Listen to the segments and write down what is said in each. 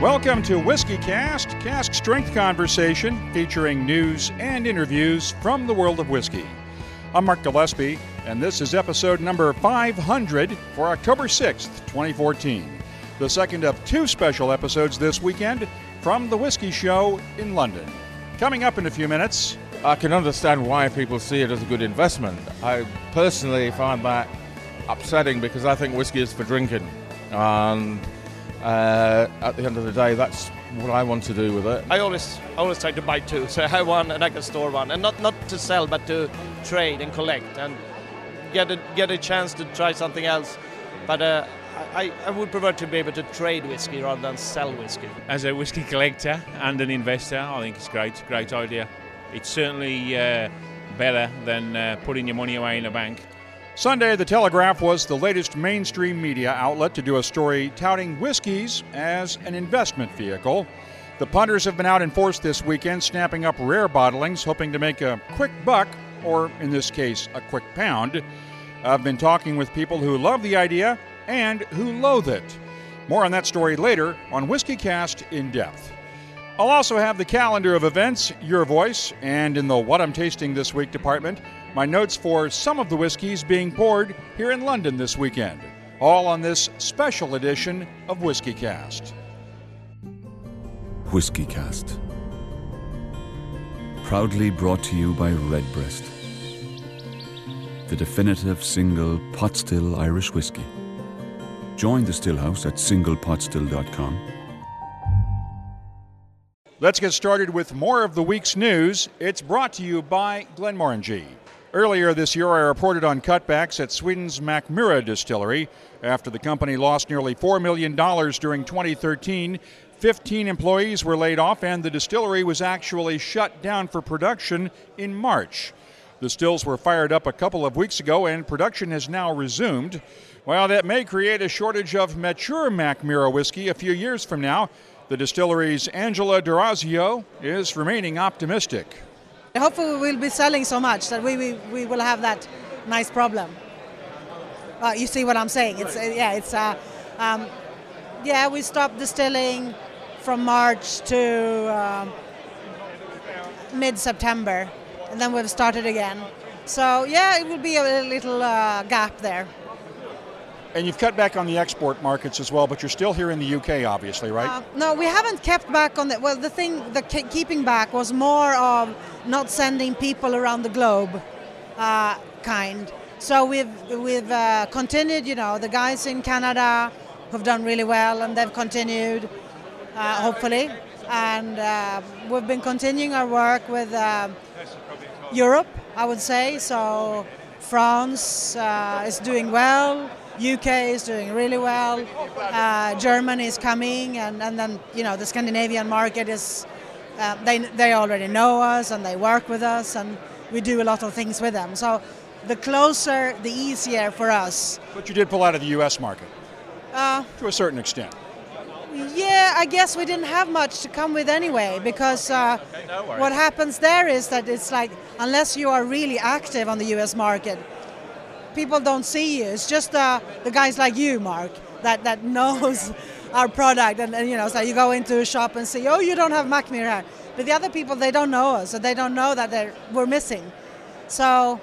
Welcome to Whiskey Cast, cask strength conversation featuring news and interviews from the world of whiskey. I'm Mark Gillespie, and this is episode number 500 for October 6th, 2014. The second of two special episodes this weekend from the Whiskey Show in London. Coming up in a few minutes. I can understand why people see it as a good investment. I personally find that upsetting because I think whiskey is for drinking. And at the end of the day, that's what I want to do with it. I always try to buy two, so I have one and I can store one, and not to sell, but to trade and collect and get a chance to try something else. But I would prefer to be able to trade whiskey rather than sell whiskey. As a whiskey collector and an investor, I think it's great idea. It's certainly better than putting your money away in a bank. Sunday, The Telegraph was the latest mainstream media outlet to do a story touting whiskeys as an investment vehicle. The punters have been out in force this weekend, snapping up rare bottlings, hoping to make a quick buck, or in this case, a quick pound. I've been talking with people who love the idea and who loathe it. More on that story later on Whiskey Cast in Depth. I'll also have the calendar of events, your voice, and in the What I'm Tasting This Week department, my notes for some of the whiskeys being poured here in London this weekend. All on this special edition of Whiskey Cast. Whiskey Cast. Proudly brought to you by Redbreast, the definitive single pot still Irish whiskey. Join the Stillhouse at singlepotstill.com. Let's get started with more of the week's news. It's brought to you by Glenmorangie. Earlier this year, I reported on cutbacks at Sweden's Mackmyra distillery. After the company lost nearly $4 million during 2013, 15 employees were laid off, and the distillery was actually shut down for production in March. The stills were fired up a couple of weeks ago, and production has now resumed. While that may create a shortage of mature Mackmyra whiskey a few years from now, the distillery's Angela D'Orazio is remaining optimistic. Hopefully we'll be selling so much that we will have that nice problem. You see what I'm saying? We stopped distilling from March to mid-September, and then we've started again. So it will be a little gap there. And you've cut back on the export markets as well, but you're still here in the UK, obviously, right? No, we haven't kept back on that. Well, keeping back was more of not sending people around the globe, kind. So we've continued. The guys in Canada who've done really well, and they've continued, hopefully. And we've been continuing our work with Europe, I would say. So France is doing well. UK is doing really well. Germany is coming, and then the Scandinavian market is. They already know us and they work with us, and we do a lot of things with them. So the closer, the easier for us. But you did pull out of the U.S. market to a certain extent. Yeah, I guess we didn't have much to come with anyway, because what happens there is that it's like, unless you are really active on the U.S. market, people don't see you. It's just the guys like you, Mark, that knows our product, and so you go into a shop and say, oh, you don't have Mackmyra here. But the other people, they don't know us, so they don't know that we're missing. So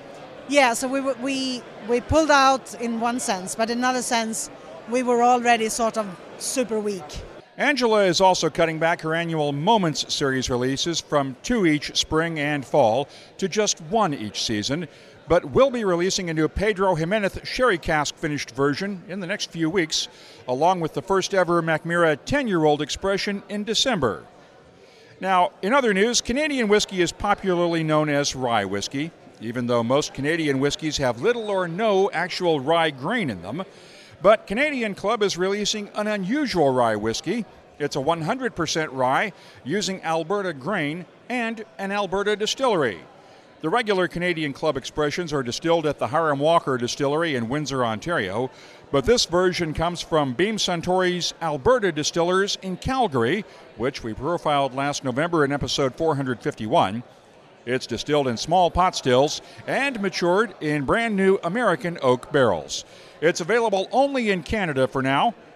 we pulled out in one sense, but in another sense, we were already sort of super weak. Angela is also cutting back her annual Moments series releases from 2 each spring and fall to just 1 each season, but will be releasing a new Pedro Jimenez sherry cask finished version in the next few weeks, along with the first ever Mackmyra 10-year-old expression in December. Now, in other news, Canadian whiskey is popularly known as rye whiskey, even though most Canadian whiskeys have little or no actual rye grain in them. But Canadian Club is releasing an unusual rye whiskey. It's a 100% rye using Alberta grain and an Alberta distillery. The regular Canadian Club expressions are distilled at the Hiram Walker Distillery in Windsor, Ontario, but this version comes from Beam Suntory's Alberta Distillers in Calgary, which we profiled last November in episode 451. It's distilled in small pot stills and matured in brand new American oak barrels. It's available only in Canada for now,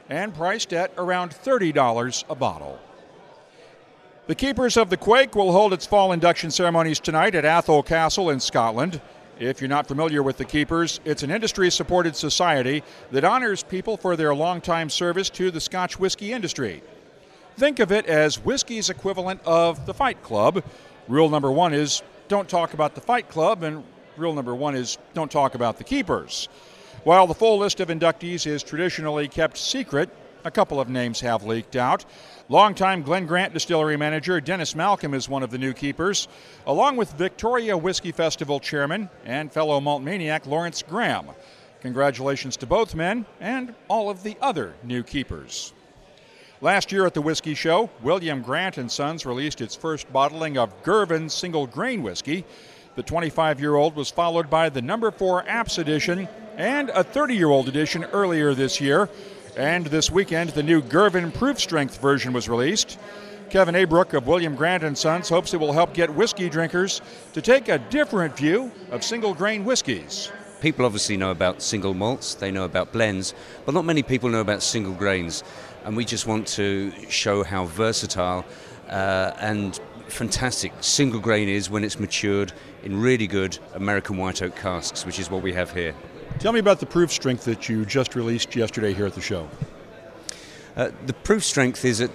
and priced at around $30 a bottle. The Keepers of the Quake will hold its fall induction ceremonies tonight at Atholl Castle in Scotland. If you're not familiar with the Keepers, it's an industry-supported society that honors people for their long-time service to the Scotch whisky industry. Think of it as whiskey's equivalent of the Fight Club. Rule number 1 is don't talk about the Fight Club, and rule number 1 is don't talk about the Keepers. While the full list of inductees is traditionally kept secret, a couple of names have leaked out. Longtime Glen Grant distillery manager Dennis Malcolm is one of the new keepers, along with Victoria Whiskey Festival chairman and fellow malt maniac Lawrence Graham. Congratulations to both men and all of the other new keepers. Last year at the Whiskey Show, William Grant & Sons released its first bottling of Girvan single grain whiskey. The 25-year-old was followed by the No. 4 Apps edition and a 30-year-old edition earlier this year. And this weekend, the new Girvan Proof Strength version was released. Kevin Abrook of William Grant & Sons hopes it will help get whiskey drinkers to take a different view of single-grain whiskeys. People obviously know about single malts, they know about blends, but not many people know about single grains. And we just want to show how versatile and fantastic single grain is when it's matured in really good American white oak casks, which is what we have here. Tell me about the proof strength that you just released yesterday here at the show. The proof strength is at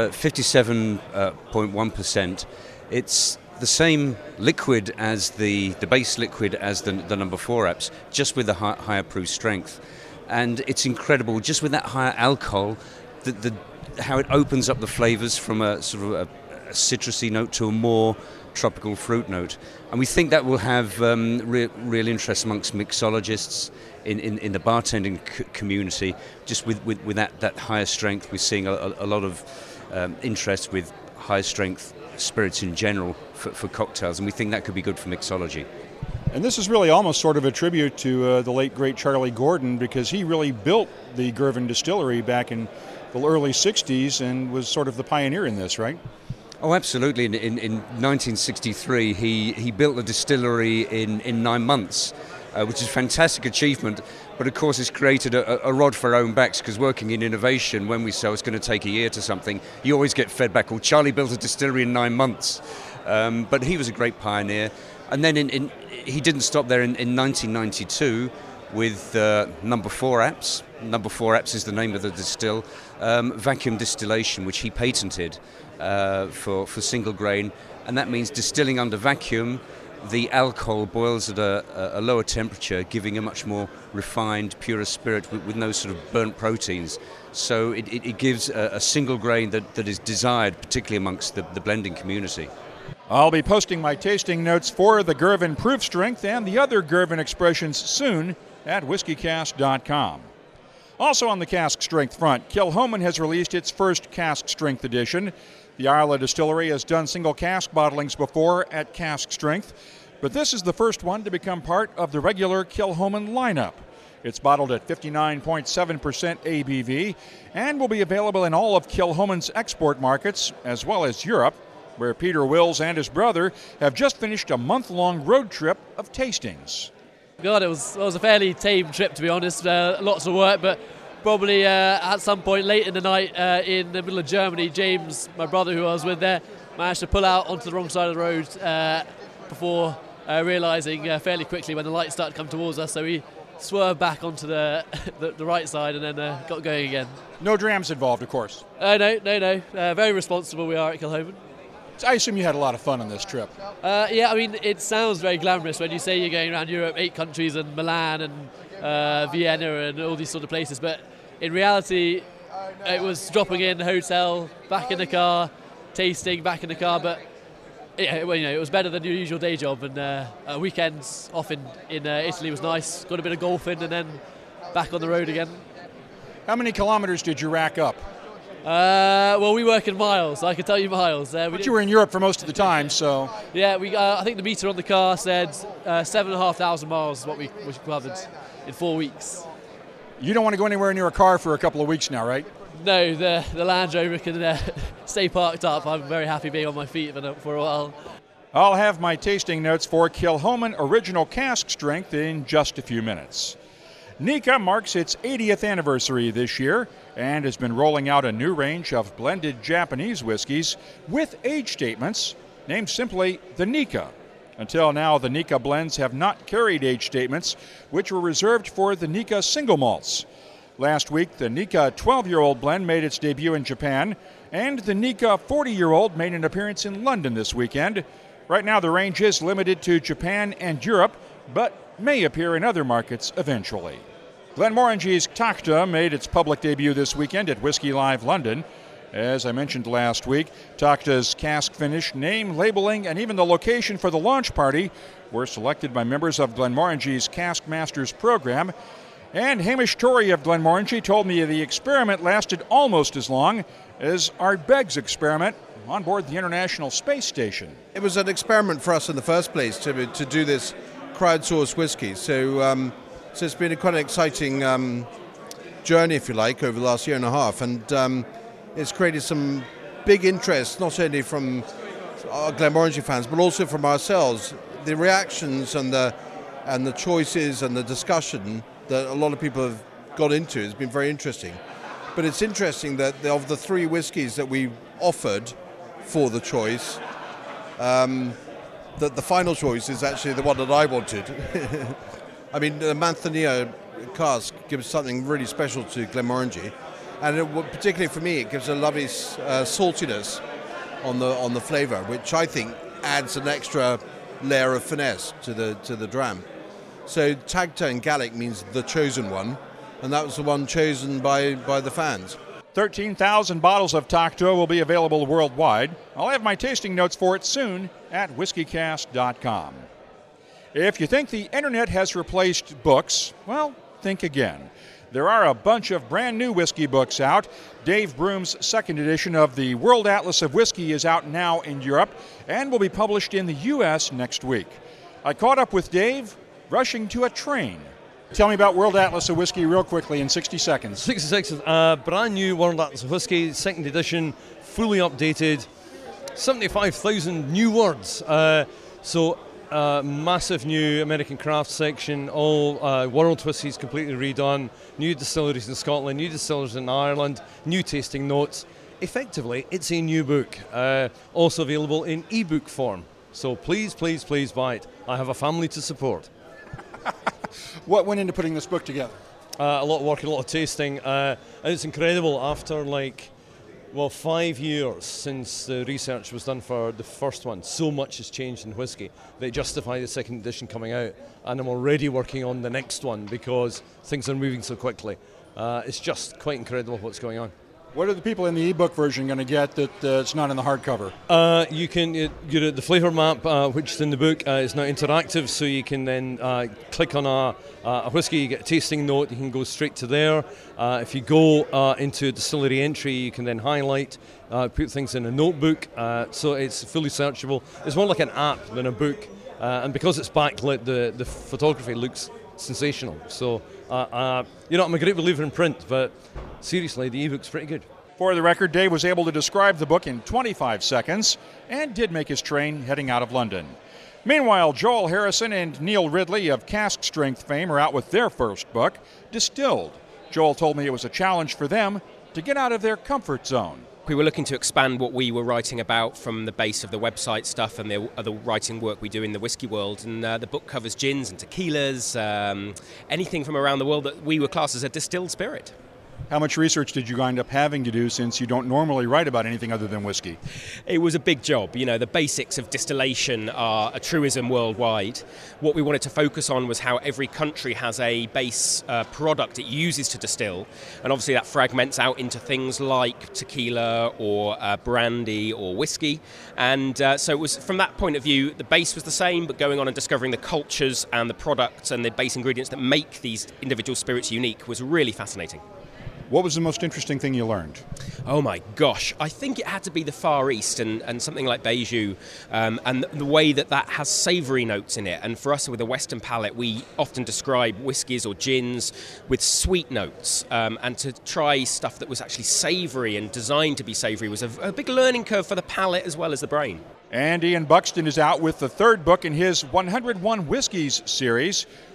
57.1%. It's the same liquid as the base liquid as the No. 4 Apps, just with a higher proof strength. And it's incredible, just with that higher alcohol, how it opens up the flavours from a sort of a citrusy note to a more tropical fruit note. And we think that will have real interest amongst mixologists in the bartending community. Just with that higher strength, we're seeing a lot of interest with high strength spirits in general for cocktails, and we think that could be good for mixology. And this is really almost sort of a tribute to the late, great Charlie Gordon, because he really built the Girvan distillery back in the early 60s and was sort of the pioneer in this, right? Oh, absolutely. In 1963, he built the distillery in 9 months, which is a fantastic achievement. But of course, it's created a rod for our own backs, because working in innovation, when we say it's going to take a year to something, you always get fed back, well, Charlie built a distillery in 9 months. But he was a great pioneer. And then he didn't stop there. In 1992, with No. 4 Apps. No. 4 Apps is the name of the distill. Vacuum distillation, which he patented for single grain, and that means distilling under vacuum. The alcohol boils at a lower temperature, giving a much more refined, purer spirit with no sort of burnt proteins. So it gives a single grain that is desired, particularly amongst the blending community. I'll be posting my tasting notes for the Girvan Proof Strength and the other Girvan expressions soon at whiskycast.com. Also on the cask strength front, Kilchoman has released its first cask strength edition. The Islay Distillery has done single cask bottlings before at cask strength, but this is the first one to become part of the regular Kilchoman lineup. It's bottled at 59.7% ABV and will be available in all of Kilchoman's export markets, as well as Europe, where Peter Wills and his brother have just finished a month-long road trip of tastings. God, it was a fairly tame trip, to be honest. Lots of work, but probably at some point late in the night in the middle of Germany, James, my brother who I was with there, managed to pull out onto the wrong side of the road before realising fairly quickly when the lights started to come towards us. So we swerved back onto the right side and then got going again. No drams involved, of course. No. Very responsible we are at Kilchoman. I assume you had a lot of fun on this trip. Yeah, I mean, it sounds very glamorous when you say you're going around Europe, 8 countries and Milan and Vienna and all these sort of places, but in reality it was dropping in the hotel, back in the car, tasting, back in the car, but it was better than your usual day job, and weekends off in Italy was nice, got a bit of golf in and then back on the road again. How many kilometers did you rack up? Well, we work in miles, so I can tell you miles. But you were in Europe for most of the time, so... Yeah, I think the meter on the car said 7,500 miles is what we covered in 4 weeks. You don't want to go anywhere near a car for a couple of weeks now, right? No, the Land Rover can stay parked up. I'm very happy being on my feet for a while. I'll have my tasting notes for Kilchoman Original Cask Strength in just a few minutes. Nikka marks its 80th anniversary this year and has been rolling out a new range of blended Japanese whiskeys with age statements named simply the Nikka. Until now, the Nikka blends have not carried age statements, which were reserved for the Nikka single malts. Last week, the Nikka 12-year-old blend made its debut in Japan, and the Nikka 40-year-old made an appearance in London this weekend. Right now, the range is limited to Japan and Europe, but may appear in other markets eventually. Glenmorangie's Takta made its public debut this weekend at Whisky Live London. As I mentioned last week, Takta's cask finish, name, labeling, and even the location for the launch party were selected by members of Glenmorangie's Cask Masters program. And Hamish Torrey of Glenmorangie told me the experiment lasted almost as long as Art Begg's experiment on board the International Space Station. It was an experiment for us in the first place to do this crowdsourced whiskey. So it's been quite an exciting journey, if you like, over the last year and a half. And it's created some big interest, not only from our Glenmorangie fans, but also from ourselves. The reactions and the choices and the discussion that a lot of people have got into has been very interesting. But it's interesting that of the three whiskies that we offered for the choice, that the final choice is actually the one that I wanted. I mean, the Manzanilla cask gives something really special to Glenmorangie, and particularly for me, it gives a lovely saltiness on the flavour, which I think adds an extra layer of finesse to the dram. So Takta in Gaelic means the chosen one, and that was the one chosen by the fans. 13,000 bottles of Takta will be available worldwide. I'll have my tasting notes for it soon at whiskycast.com. If you think the internet has replaced books, well, think again. There are a bunch of brand new whiskey books out. Dave Broom's second edition of the World Atlas of Whiskey is out now in Europe and will be published in the U.S. next week. I caught up with Dave rushing to a train. Tell me about World Atlas of Whiskey real quickly in 60 seconds. 60 seconds. Brand new World Atlas of Whiskey, second edition, fully updated, 75,000 new words. Massive new American craft section, all world whiskies completely redone, new distilleries in Scotland, new distillers in Ireland, new tasting notes. Effectively, it's a new book, also available in ebook form. So please, please, please buy it. I have a family to support. What went into putting this book together? A lot of work, a lot of tasting, and it's incredible. After 5 years since the research was done for the first one, so much has changed in whiskey that it justified the second edition coming out, and I'm already working on the next one because things are moving so quickly. It's just quite incredible what's going on. What are the people in the ebook version going to get that it's not in the hardcover? You can get the flavour map, which is in the book, is now interactive, so you can then click on a whiskey, you get a tasting note, you can go straight to there. If you go into a distillery entry, you can then highlight, put things in a notebook, so it's fully searchable. It's more like an app than a book, and because it's backlit, the photography looks sensational. So, I'm a great believer in print, but seriously, the ebook's pretty good. For the record, Dave was able to describe the book in 25 seconds and did make his train heading out of London. Meanwhile, Joel Harrison and Neil Ridley of Cask Strength fame are out with their first book, Distilled. Joel told me it was a challenge for them to get out of their comfort zone. We were looking to expand what we were writing about from the base of the website stuff and the other writing work we do in the whiskey world. And the book covers gins and tequilas, anything from around the world that we were classed as a distilled spirit. How much research did you wind up having to do since you don't normally write about anything other than whiskey? It was a big job. The basics of distillation are a truism worldwide. What we wanted to focus on was how every country has a base product it uses to distill. And obviously that fragments out into things like tequila or brandy or whiskey. And so it was, from that point of view, the base was the same, but going on and discovering the cultures and the products and the base ingredients that make these individual spirits unique was really fascinating. What was the most interesting thing you learned? Oh my gosh, I think it had to be the Far East and something like Baijiu, and the way that has savoury notes in it. And for us with a Western palate, we often describe whiskies or gins with sweet notes, and to try stuff that was actually savoury and designed to be savoury was a big learning curve for the palate as well as the brain. And Ian Buxton is out with the third book in his 101 Whiskies series.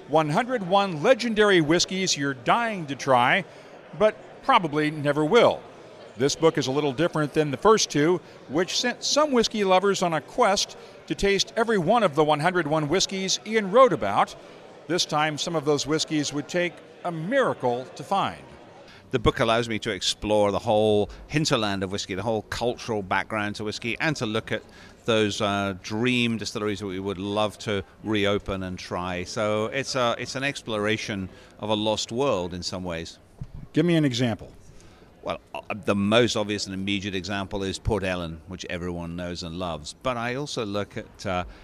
101 legendary whiskeys you're dying to try, but probably never will. This book is a little different than the first two, which sent some whiskey lovers on a quest to taste every one of the 101 whiskeys Ian wrote about. This time, some of those whiskeys would take a miracle to find. The book allows me to explore the whole hinterland of whiskey, the whole cultural background to whiskey, and to look at those dream distilleries that we would love to reopen and try. So it's an exploration of a lost world in some ways. Give me an example. Well, the most obvious and immediate example is Port Ellen, which everyone knows and loves. But I also look at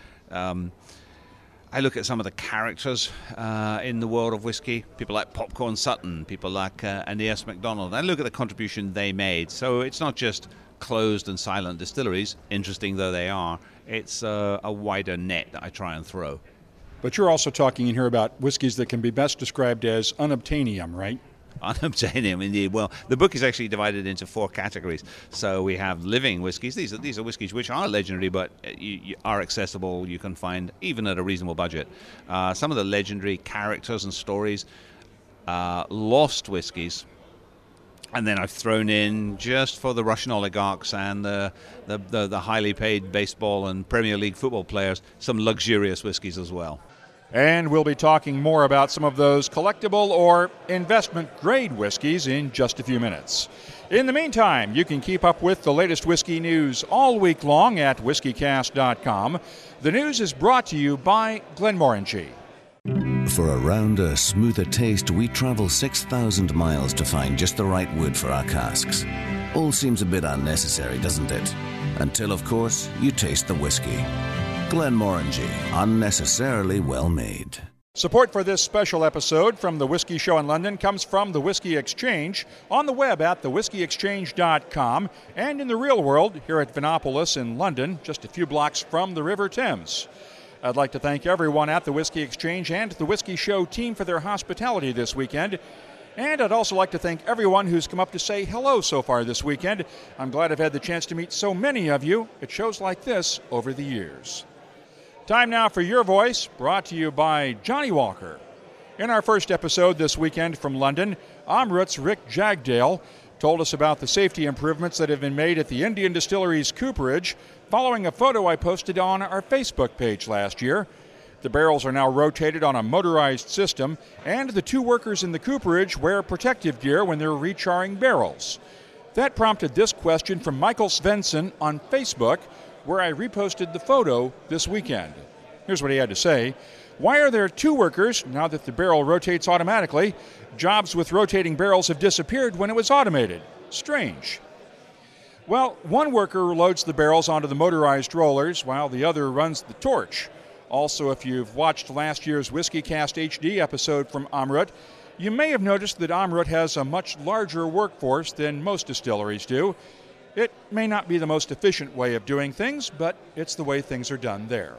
some of the characters in the world of whiskey, people like Popcorn Sutton, people like Aeneas MacDonald. I look at the contribution they made. So it's not just closed and silent distilleries, interesting though they are. It's a wider net that I try and throw. But you're also talking in here about whiskeys that can be best described as unobtainium, right? Unobtainium, indeed. Well, the book is actually divided into 4 categories. So we have living whiskies. These are whiskies which are legendary, but you are accessible. You can find even at a reasonable budget. Some of the legendary characters and stories, lost whiskies. And then I've thrown in, just for the Russian oligarchs and the highly paid baseball and Premier League football players, some luxurious whiskies as well. And we'll be talking more about some of those collectible or investment-grade whiskeys in just a few minutes. In the meantime, you can keep up with the latest whiskey news all week long at whiskycast.com. The news is brought to you by Glenmorangie. For a rounder, smoother taste, we travel 6,000 miles to find just the right wood for our casks. All seems a bit unnecessary, doesn't it? Until, of course, you taste the whiskey. Glenmorangie, unnecessarily well made. Support for this special episode from the Whiskey Show in London comes from the Whiskey Exchange, on the web at thewhiskeyexchange.com, and in the real world here at Vinopolis in London, just a few blocks from the River Thames. I'd like to thank everyone at the Whiskey Exchange and the Whiskey Show team for their hospitality this weekend. And I'd also like to thank everyone who's come up to say hello so far this weekend. I'm glad I've had the chance to meet so many of you at shows like this over the years. Time now for Your Voice, brought to you by Johnny Walker. In our first episode this weekend from London, Amrut's Rick Jagdale told us about the safety improvements that have been made at the Indian Distillery's cooperage following a photo I posted on our Facebook page last year. The barrels are now rotated on a motorized system, and the 2 workers in the cooperage wear protective gear when they're recharring barrels. That prompted this question from Michael Svensson on Facebook, where I reposted the photo this weekend. Here's what he had to say. Why are there 2 workers now that the barrel rotates automatically? Jobs with rotating barrels have disappeared when it was automated. Strange. Well, one worker loads the barrels onto the motorized rollers while the other runs the torch. Also, if you've watched last year's WhiskyCast HD episode from Amrut, you may have noticed that Amrut has a much larger workforce than most distilleries do. It may not be the most efficient way of doing things, but it's the way things are done there.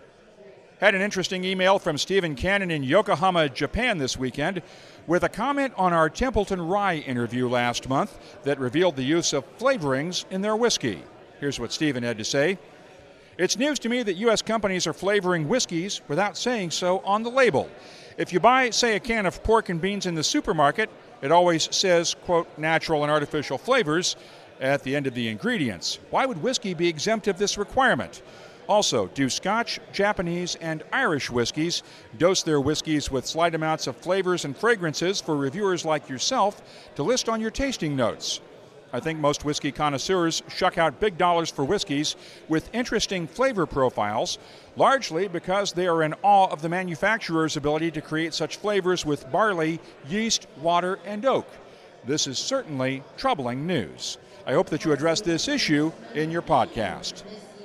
Had an interesting email from Stephen Cannon in Yokohama, Japan this weekend with a comment on our Templeton Rye interview last month that revealed the use of flavorings in their whiskey. Here's what Stephen had to say. It's news to me that U.S. companies are flavoring whiskeys without saying so on the label. If you buy, say, a can of pork and beans in the supermarket, it always says, quote, natural and artificial flavors at the end of the ingredients. Why would whiskey be exempt of this requirement? Also, do Scotch, Japanese, and Irish whiskeys dose their whiskeys with slight amounts of flavors and fragrances for reviewers like yourself to list on your tasting notes? I think most whiskey connoisseurs shuck out big dollars for whiskeys with interesting flavor profiles, largely because they are in awe of the manufacturer's ability to create such flavors with barley, yeast, water, and oak. This is certainly troubling news. I hope that you address this issue in your podcast.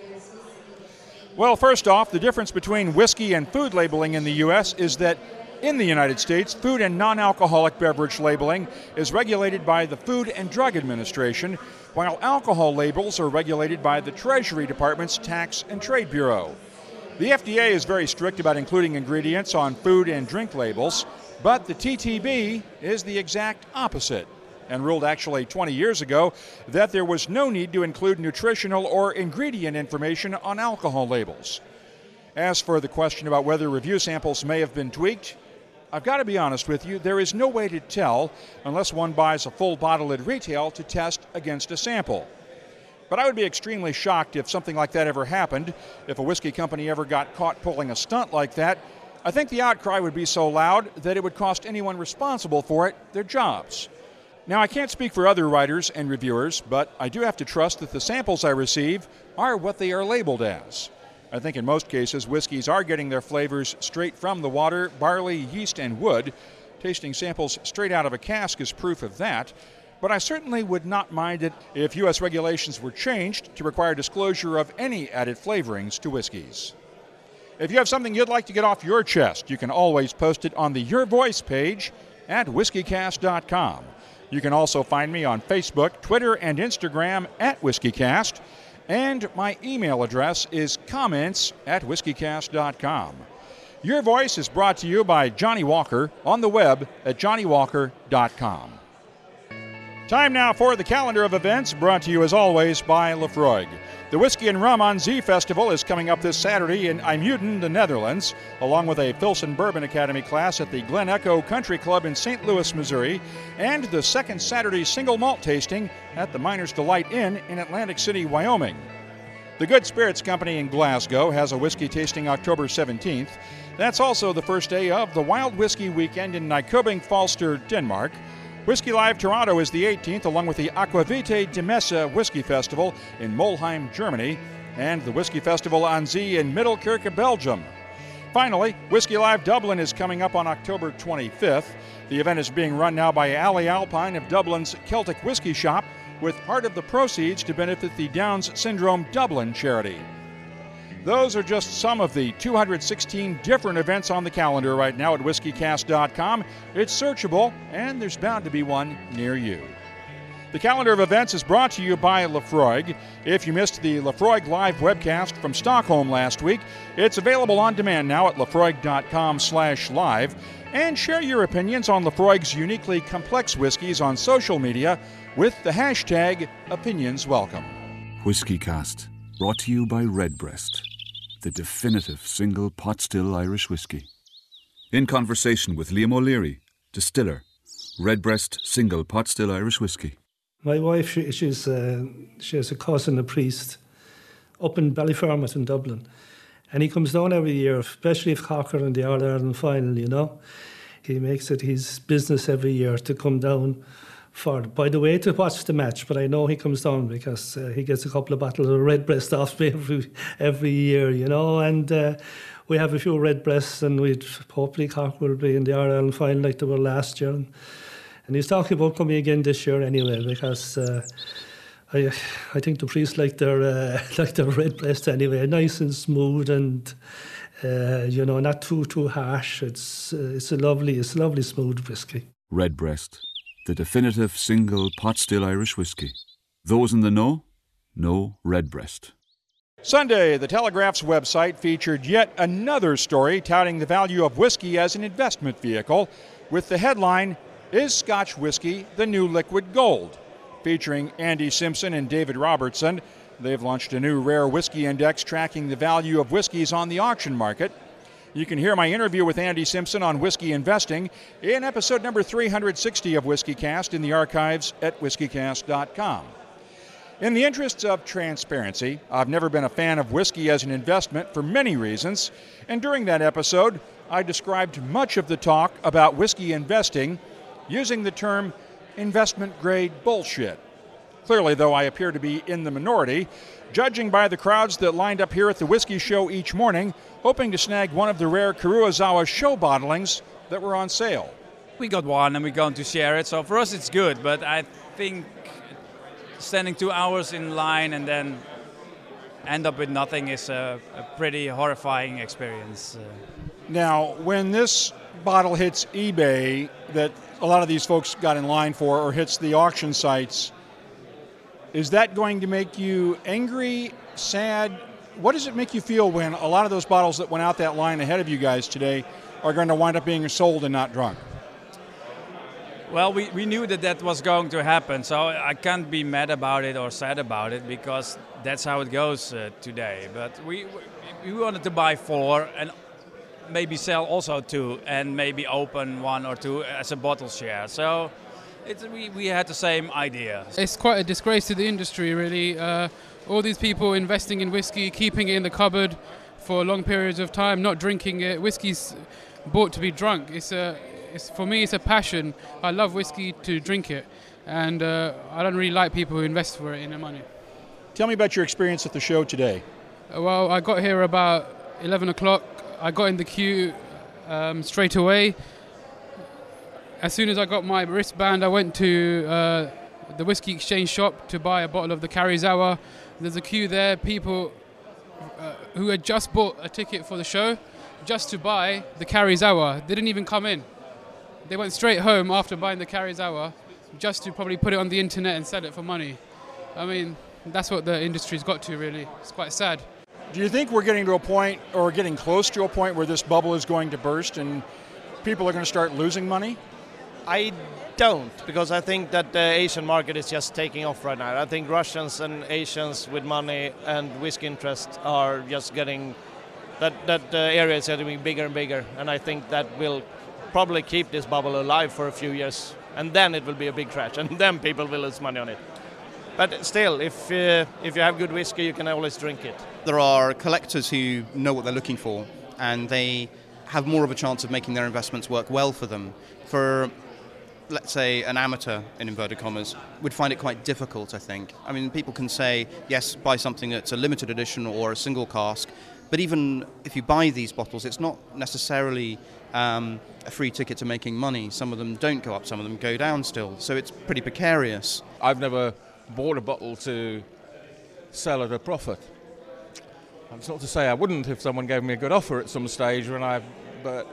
Well, first off, the difference between whiskey and food labeling in the U.S. is that in the United States, food and non-alcoholic beverage labeling is regulated by the Food and Drug Administration, while alcohol labels are regulated by the Treasury Department's Tax and Trade Bureau. The FDA is very strict about including ingredients on food and drink labels, but the TTB is the exact opposite and ruled actually 20 years ago that there was no need to include nutritional or ingredient information on alcohol labels. As for the question about whether review samples may have been tweaked, I've got to be honest with you, there is no way to tell unless one buys a full bottle at retail to test against a sample. But I would be extremely shocked if something like that ever happened. If a whiskey company ever got caught pulling a stunt like that, I think the outcry would be so loud that it would cost anyone responsible for it their jobs. Now, I can't speak for other writers and reviewers, but I do have to trust that the samples I receive are what they are labeled as. I think in most cases, whiskeys are getting their flavors straight from the water, barley, yeast, and wood. Tasting samples straight out of a cask is proof of that. But I certainly would not mind it if U.S. regulations were changed to require disclosure of any added flavorings to whiskeys. If you have something you'd like to get off your chest, you can always post it on the Your Voice page at whiskycast.com. You can also find me on Facebook, Twitter, and Instagram at whiskycast. And my email address is comments@whiskycast.com. Your Voice is brought to you by Johnny Walker on the web at johnnyWalker.com. Time now for the calendar of events, brought to you as always by Laphroaig. The Whiskey and Rum on Zee Festival is coming up this Saturday in IJmuiden, the Netherlands, along with a Filson Bourbon Academy class at the Glen Echo Country Club in St. Louis, Missouri, and the second Saturday single malt tasting at the Miners Delight Inn in Atlantic City, Wyoming. The Good Spirits Company in Glasgow has a whiskey tasting October 17th. That's also the first day of the Wild Whiskey Weekend in Nykøbing Falster, Denmark. Whiskey Live Toronto is the 18th, along with the Aquavitae de Messe Whiskey Festival in Molheim, Germany, and the Whiskey Festival on Zee in Middelkerke, Belgium. Finally, Whiskey Live Dublin is coming up on October 25th. The event is being run now by Ali Alpine of Dublin's Celtic Whiskey Shop, with part of the proceeds to benefit the Downs Syndrome Dublin charity. Those are just some of the 216 different events on the calendar right now at whiskycast.com. It's searchable, and there's bound to be one near you. The calendar of events is brought to you by Laphroaig. If you missed the Laphroaig live webcast from Stockholm last week, it's available on demand now at laphroaig.com/live. And share your opinions on Laphroaig's uniquely complex whiskeys on social media with the hashtag OpinionsWelcome. Whiskycast, brought to you by Redbreast, the definitive single pot still Irish whiskey. In conversation with Liam O'Leary, distiller, Redbreast single pot still Irish whiskey. My wife, she has a cousin, a priest, up in Ballyfermot in Dublin. And he comes down every year, especially if Cocker in the All-Ireland final, you know. He makes it his business every year to come down by the way, to watch the match. But I know he comes down because he gets a couple of bottles of Redbreast off me every year, you know. And we have a few Redbreasts, and hopefully Cork will be in the All-Ireland final like they were last year. And he's talking about coming again this year anyway, because I think the priests like their Redbreast anyway, nice and smooth, and you know, not too harsh. It's a lovely smooth whiskey. Redbreast, the definitive single pot still Irish whiskey. Those in the know Redbreast. Sunday, the Telegraph's website featured yet another story touting the value of whiskey as an investment vehicle, with the headline, "Is Scotch Whiskey the New Liquid Gold?" Featuring Andy Simpson and David Robertson. They've launched a new rare whiskey index tracking the value of whiskeys on the auction market. You can hear my interview with Andy Simpson on whiskey investing in episode number 360 of WhiskyCast in the archives at whiskycast.com. In the interests of transparency, I've never been a fan of whiskey as an investment for many reasons, and during that episode, I described much of the talk about whiskey investing using the term investment-grade bullshit. Clearly, though, I appear to be in the minority, judging by the crowds that lined up here at the Whiskey Show each morning, hoping to snag one of the rare Kurosawa show bottlings that were on sale. We got one and we're going to share it, so for us it's good, but I think standing 2 hours in line and then end up with nothing is a pretty horrifying experience. Now, when this bottle hits eBay, that a lot of these folks got in line for, or hits the auction sites, is that going to make you angry, sad? What does it make you feel when a lot of those bottles that went out that line ahead of you guys today are going to wind up being sold and not drunk? Well, we knew that was going to happen, so I can't be mad about it or sad about it, because that's how it goes today. But we wanted to buy 4, and maybe sell also 2 and maybe open 1 or 2 as a bottle share. So we had the same idea. It's quite a disgrace to the industry, really. All these people investing in whiskey, keeping it in the cupboard for long periods of time, not drinking it. Whiskey's bought to be drunk. For me, it's a passion. I love whiskey to drink it, and I don't really like people who invest for it in their money. Tell me about your experience at the show today. Well, I got here about 11 o'clock. I got in the queue straight away. As soon as I got my wristband, I went to the Whiskey Exchange shop to buy a bottle of the Karizawa. There's a queue there, people who had just bought a ticket for the show just to buy the Karizawa. They didn't even come in. They went straight home after buying the Karizawa just to probably put it on the internet and sell it for money. I mean, that's what the industry's got to, really. It's quite sad. Do you think we're getting to a point, or getting close to a point, where this bubble is going to burst and people are going to start losing money? I don't, because I think that the Asian market is just taking off right now. I think Russians and Asians with money and whiskey interest are just getting, that area is getting bigger and bigger, and I think that will probably keep this bubble alive for a few years, and then it will be a big crash, and then people will lose money on it. But still, if you have good whiskey, you can always drink it. There are collectors who know what they're looking for, and they have more of a chance of making their investments work well for them. For, let's say, an amateur, in inverted commas, would find it quite difficult, I think. I mean, people can say, yes, buy something that's a limited edition or a single cask, but even if you buy these bottles, it's not necessarily a free ticket to making money. Some of them don't go up, some of them go down still, so it's pretty precarious. I've never bought a bottle to sell at a profit. That's not to say I wouldn't if someone gave me a good offer at some stage, but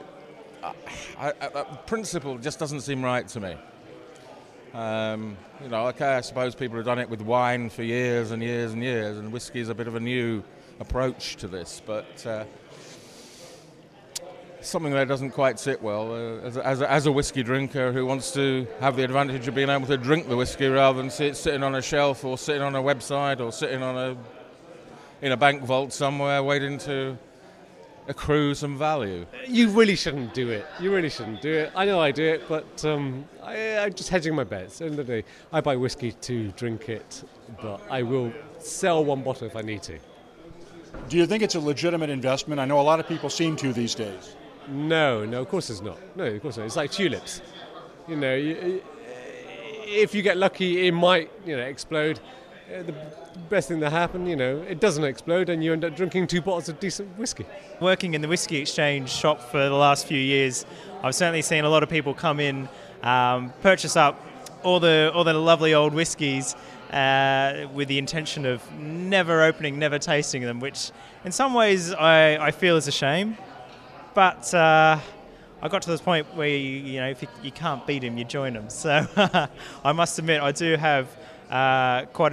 that principle just doesn't seem right to me. I suppose people have done it with wine for years and years and years, and whiskey is a bit of a new approach to this, but something that doesn't quite sit well as a whiskey drinker who wants to have the advantage of being able to drink the whiskey rather than see it sitting on a shelf or sitting on a website or sitting in a bank vault somewhere waiting to accrue some value. You really shouldn't do it. You really shouldn't do it. I know I do it, but I'm just hedging my bets. At the end of the day, I buy whiskey to drink it, but I will sell one bottle if I need to. Do you think it's a legitimate investment? I know a lot of people seem to these days. No, of course it's not. No, of course not. It's like tulips. If you get lucky, it might, explode. The best thing that happened, it doesn't explode, and you end up drinking 2 bottles of decent whiskey. Working in the Whiskey Exchange shop for the last few years, I've certainly seen a lot of people come in, purchase up all the lovely old whiskies with the intention of never opening, never tasting them, which in some ways I feel is a shame. But I got to this point where if you can't beat them, you join them. So I must admit, I do have quite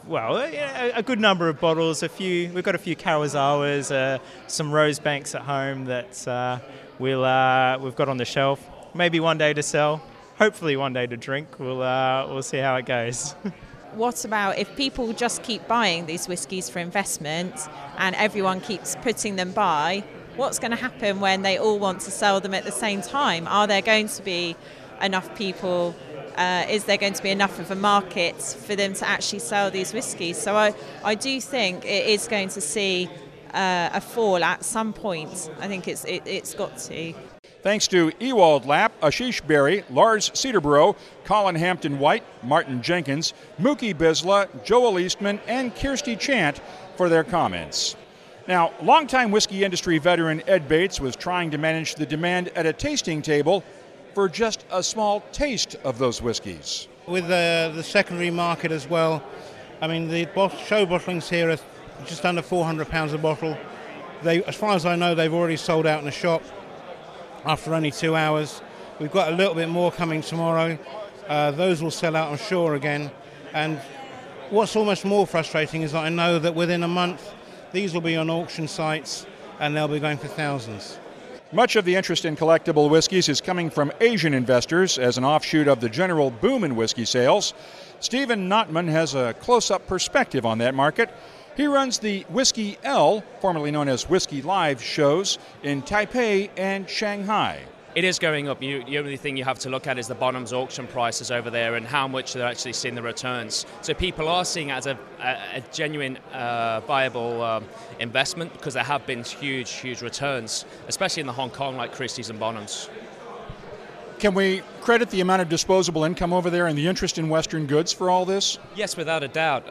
a good number of bottles. We've got a few Karizawas, some Rosebanks at home that we've got on the shelf. Maybe one day to sell, hopefully one day to drink. We'll see how it goes. What about if people just keep buying these whiskies for investment and everyone keeps putting them by? What's going to happen when they all want to sell them at the same time? Are there going to be enough people? Is there going to be enough of a market for them to actually sell these whiskies? So I do think it is going to see a fall at some point. I think it's got to. Thanks to Ewald Lapp, Ashish Berry, Lars Ceterborough, Colin Hampton-White, Martin Jenkins, Mookie Bisla, Joel Eastman, and Kirsty Chant for their comments. Now, longtime whiskey industry veteran Ed Bates was trying to manage the demand at a tasting table for just a small taste of those whiskeys. With the secondary market as well, I mean, the show bottlings here are just under £400 a bottle. As far as I know, they've already sold out in the shop after only 2 hours. We've got a little bit more coming tomorrow. Those will sell out, I'm sure, again. And what's almost more frustrating is that I know that within a month, these will be on auction sites and they'll be going for thousands. Much of the interest in collectible whiskeys is coming from Asian investors as an offshoot of the general boom in whiskey sales. Stephen Notman has a close-up perspective on that market. He runs the Whiskey L, formerly known as Whiskey Live, shows in Taipei and Shanghai. It is going up. The only thing you have to look at is the bottoms auction prices over there and how much they're actually seeing the returns. So people are seeing it as a genuine, viable investment, because there have been huge returns, especially in the Hong Kong, like Christie's and Bonhams. Can we credit the amount of disposable income over there and the interest in Western goods for all this? Yes, without a doubt.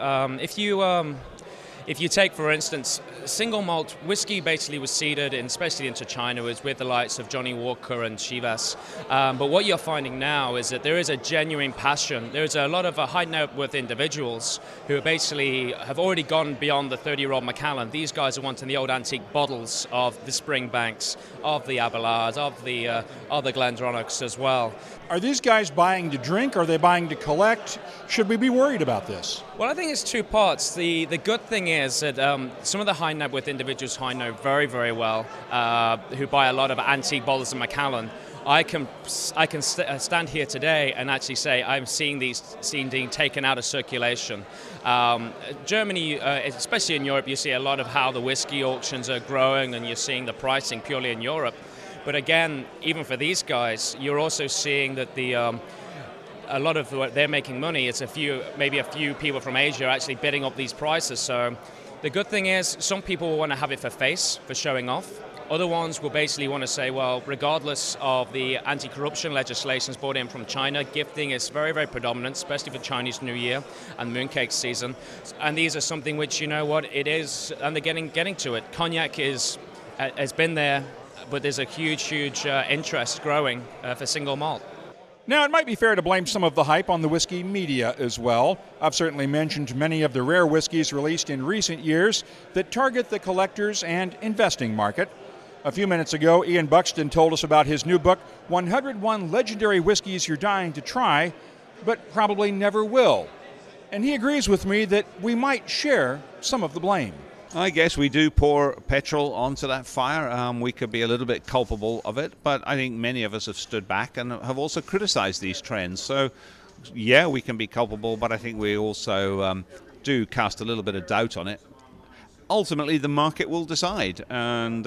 If you take, for instance, single malt whiskey basically was seeded, especially into China, was with the likes of Johnny Walker and Chivas. But what you're finding now is that there is a genuine passion. There's a lot of high net worth individuals who basically have already gone beyond the 30-year-old Macallan. These guys are wanting the old antique bottles of the Springbanks, of the Abelards, of the Glendronachs as well. Are these guys buying to drink? Are they buying to collect? Should we be worried about this? Well, I think it's two parts. The good thing is that some of the high net worth individuals I know very, very well, who buy a lot of antique bottles of Macallan, I can stand here today and actually say I'm seeing these being taken out of circulation. Germany, especially in Europe, you see a lot of how the whiskey auctions are growing, and you're seeing the pricing purely in Europe. But again, even for these guys, you're also seeing that a lot of what they're making money, it's maybe a few people from Asia are actually bidding up these prices. So the good thing is some people will want to have it for face, for showing off. Other ones will basically want to say, well, regardless of the anti-corruption legislations brought in from China, gifting is very, very predominant, especially for Chinese New Year and mooncake season. And these are something which, you know what, it is, and they're getting to it. Cognac has been there, but there's a huge interest growing for single malt. Now, it might be fair to blame some of the hype on the whiskey media as well. I've certainly mentioned many of the rare whiskeys released in recent years that target the collectors and investing market. A few minutes ago, Ian Buxton told us about his new book, 101 Legendary Whiskeys You're Dying to Try, but probably never will. And he agrees with me that we might share some of the blame. I guess we do pour petrol onto that fire. We could be a little bit culpable of it, but I think many of us have stood back and have also criticized these trends. So, yeah, we can be culpable, but I think we also do cast a little bit of doubt on it. Ultimately, the market will decide, and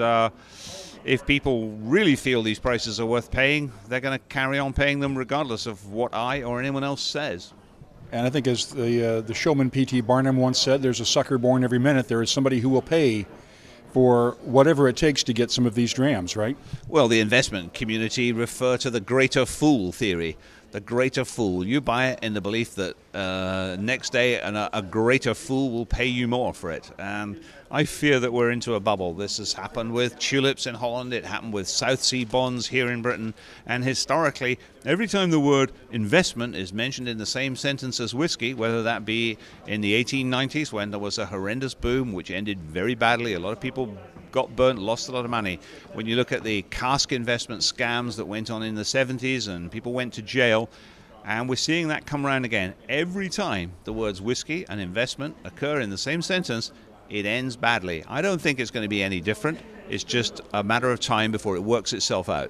if people really feel these prices are worth paying, they're going to carry on paying them regardless of what I or anyone else says. And I think, as the showman P.T. Barnum once said, there's a sucker born every minute. There is somebody who will pay for whatever it takes to get some of these drams, right? Well, the investment community refer to the greater fool theory. The greater fool. You buy it in the belief that next day a greater fool will pay you more for it. And I fear that we're into a bubble. This has happened with tulips in Holland. It happened with South Sea bonds here in Britain. And historically, every time the word investment is mentioned in the same sentence as whiskey, whether that be in the 1890s when there was a horrendous boom which ended very badly, a lot of people got burnt, lost a lot of money. When you look at the cask investment scams that went on in the 70s and people went to jail, and we're seeing that come around again. Every time the words whiskey and investment occur in the same sentence, it ends badly. I don't think it's going to be any different. It's just a matter of time before it works itself out.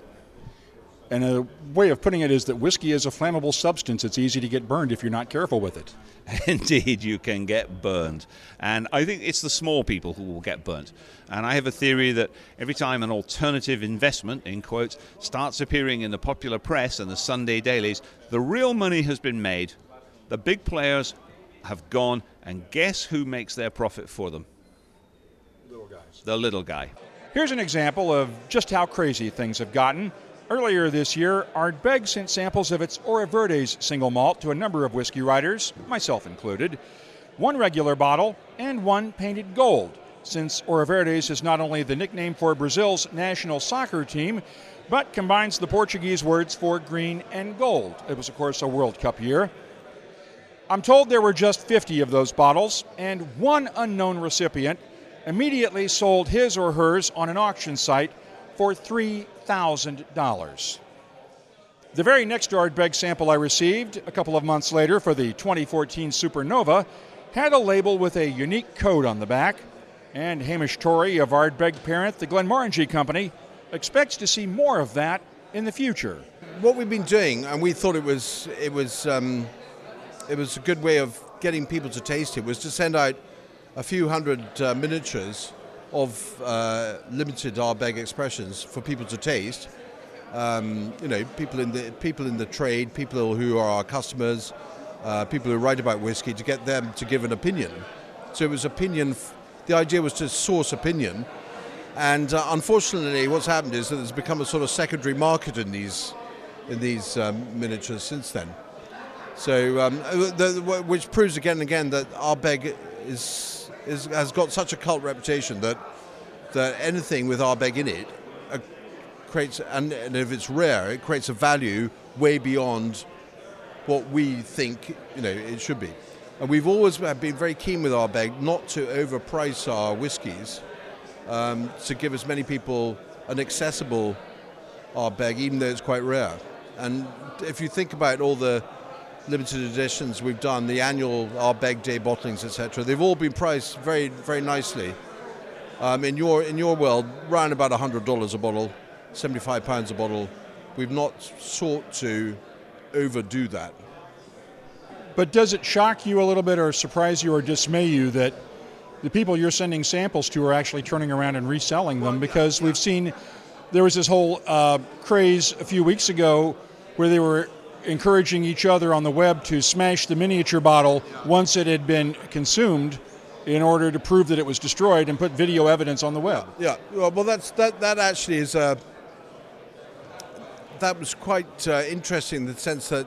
And a way of putting it is that whiskey is a flammable substance. It's easy to get burned if you're not careful with it. Indeed, you can get burned. And I think it's the small people who will get burnt. And I have a theory that every time an alternative investment, in quotes, starts appearing in the popular press and the Sunday dailies, the real money has been made. The big players have gone, and guess who makes their profit for them? Little guys. The little guy. Here's an example of just how crazy things have gotten. Earlier this year, Ardbeg sent samples of its Ora Verdes single malt to a number of whiskey writers, myself included. One regular bottle and one painted gold, since Ora Verdes is not only the nickname for Brazil's national soccer team, but combines the Portuguese words for green and gold. It was, of course, a World Cup year. I'm told there were just 50 of those bottles, and one unknown recipient immediately sold his or hers on an auction site for $3,000. The very next Ardbeg sample I received a couple of months later for the 2014 Supernova had a label with a unique code on the back, and Hamish Torrey of Ardbeg parent, the Glenmorangie Company, expects to see more of that in the future. What we've been doing, and we thought it was a good way of getting people to taste it, was to send out a few hundred miniatures of limited Ardbeg expressions for people to taste. People in the trade, people who are our customers, people who write about whiskey, to get them to give an opinion. So it was opinion. The idea was to source opinion, and unfortunately, what's happened is that there's become a sort of secondary market in these miniatures since then. So, which proves again and again that Ardbeg has got such a cult reputation that anything with Ardbeg in it creates, and if it's rare, it creates a value way beyond what we think it should be. And we've always been very keen with Ardbeg not to overprice our whiskies, to give as many people an accessible Ardbeg, even though it's quite rare. And if you think about all the limited editions we've done, the annual Ardbeg Day bottlings, etc., they've all been priced very, very nicely. In your world, around about $100 a bottle, £75 a bottle. We've not sought to overdo that. But does it shock you a little bit, or surprise you, or dismay you that the people you're sending samples to are actually turning around and reselling them? Because we've seen there was this whole craze a few weeks ago where they were encouraging each other on the web to smash the miniature bottle once it had been consumed in order to prove that it was destroyed, and put video evidence on the web. Yeah, well, that actually is that was quite interesting in the sense that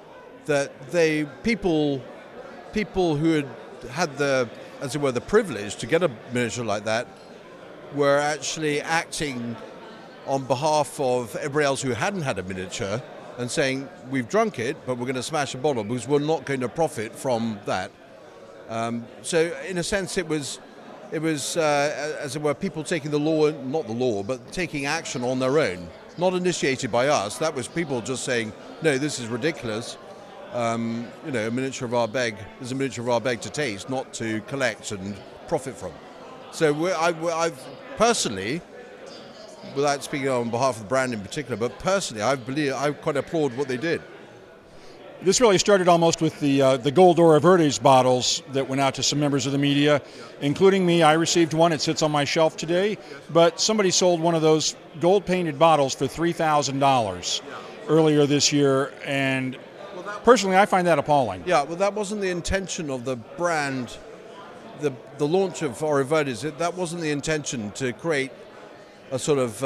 people who had the, as it were, the privilege to get a miniature like that were actually acting on behalf of everybody else who hadn't had a miniature and saying, we've drunk it, but we're going to smash a bottle because we're not going to profit from that. So in a sense it was as it were, people taking the law, not the law, but taking action on their own, not initiated by us. That was people just saying, no, this is ridiculous. A miniature of Ardbeg is a miniature of Ardbeg to taste, not to collect and profit from. So I've personally, without speaking on behalf of the brand in particular, but personally, I quite applaud what they did. This really started almost with the Gold Ora Verdes bottles that went out to some members of the media, including me. I received one. It sits on my shelf today. But somebody sold one of those gold-painted bottles for $3,000 earlier this year, and personally, I find that appalling. Yeah, well, that wasn't the intention of the brand. The launch of Ora Verdes, that wasn't the intention to create a sort of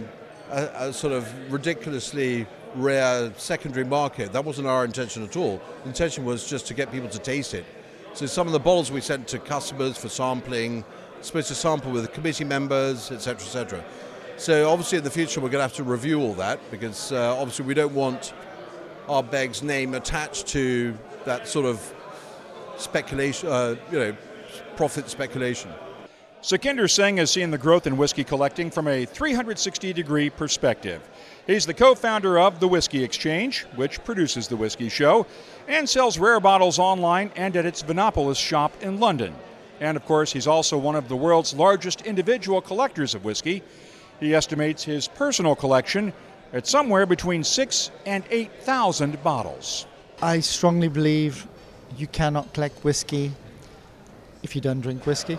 ridiculously rare secondary market. That wasn't our intention at all. The intention was just to get people to taste it. So some of the bottles we sent to customers for sampling, supposed to sample with committee members, etc., etc. So obviously in the future we're going to have to review all that, because obviously we don't want Ardbeg's name attached to that sort of speculation, profit speculation. Sukhinder Singh has seen the growth in whiskey collecting from a 360-degree perspective. He's the co-founder of The Whiskey Exchange, which produces The Whiskey Show, and sells rare bottles online and at its Vinopolis shop in London. And of course, he's also one of the world's largest individual collectors of whiskey. He estimates his personal collection at somewhere between 6,000 and 8,000 bottles. I strongly believe you cannot collect whiskey if you don't drink whiskey.